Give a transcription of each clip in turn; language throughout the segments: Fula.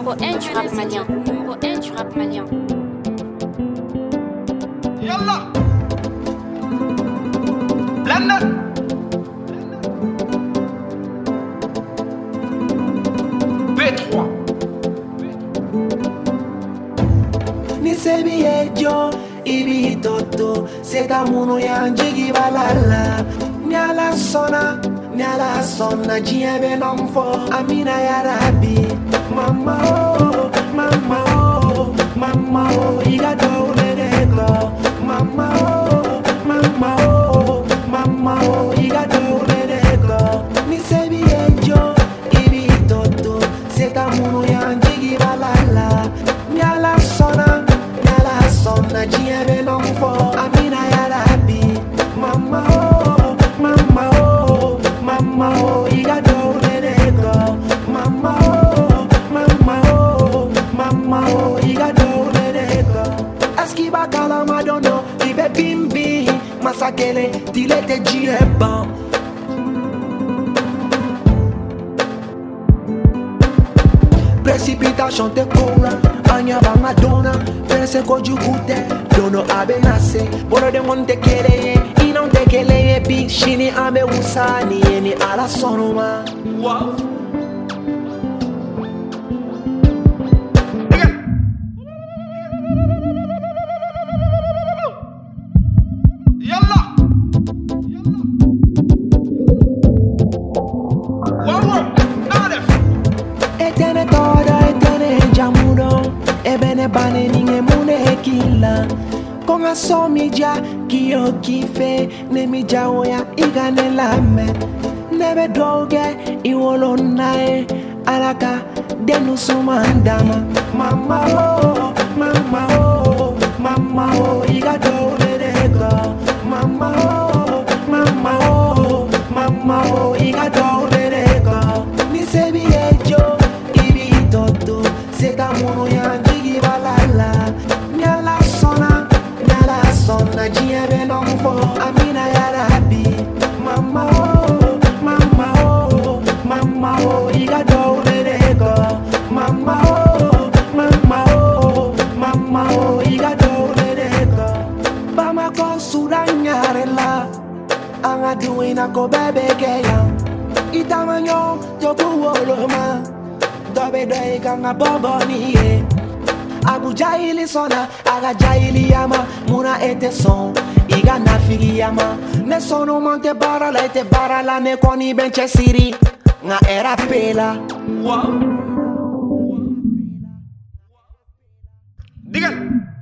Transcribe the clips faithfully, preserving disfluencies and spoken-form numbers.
numéro un du rap malien. Numéro un du rap malien. Yallah. Lana. B trois. Ni sebi ejo ibi toto seta munu ya njigi balala nyala sona nyala sona jiebe nomfo amina ya rabi mama oh mama oh mama oh iga do lego mama oh mama oh mama oh iga do lego ni sebi ejo ibi toto seta munu ya njigi balala nyala sona Sonna jiebe non fo amina ya rabi mama oh mama oh mama oh iga do lego mama oh mama oh mama oh iga do lego aski bakala madono ibe bimbi masakele dilete jieba Precipitation te cola Anya banga dona Pense ko jukute Dono abe nase Boro de monte keleye Inon te keleye Bi shini abe usani Yeni ala sonoma Wow. Yallah. Wow, wow. Nadef. Etene toda etene jamuno Ebene bane ninge mune hekila Konga somi ja kiyo kife Nemi ja oya igane lame Nebe doge iwolo nae Alaka denu sumandama Mama oh, mama oh, mama oh Iga do lego Mama oh, mama oh, mama oh Iga do lego Ni sebi ejo ibi toto Seta munu ya njigi balala Nyala sona, nyala sona Jiebe nomfo amina ya rabi Mama oh, mama oh, mama oh Iga do lego Mama oh, mama oh, mama oh Iga do lego Bama kon suranyarela Anga duina ko bebe keya Itamanyo joku woloma Dobe doe kanga bobo niye Abu jahili sona Aga jahili yama Muna ete son Iga nafigi yama Ne sono monte barala ete barala Ne koni benche siri Nga era pela Wow. Digan.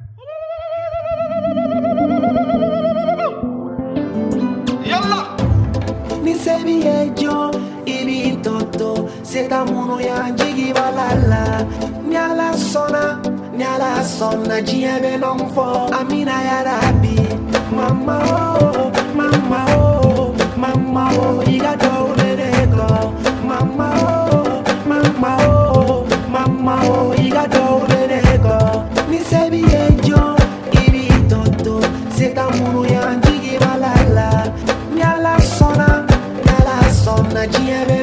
Yallah. Ni sebi ejo Ibi toto Seta munu ya njigi balala Nyala sona Nyala sona Jiebe nomfo amina ya rabi Mama oh Mama oh Mama oh Iga do lego Mama oh Mama oh Mama oh Iga do lego Ni sebi ejo Ibi toto Seta munu ya njigi balala Nyala sona Nyala sona Jiebe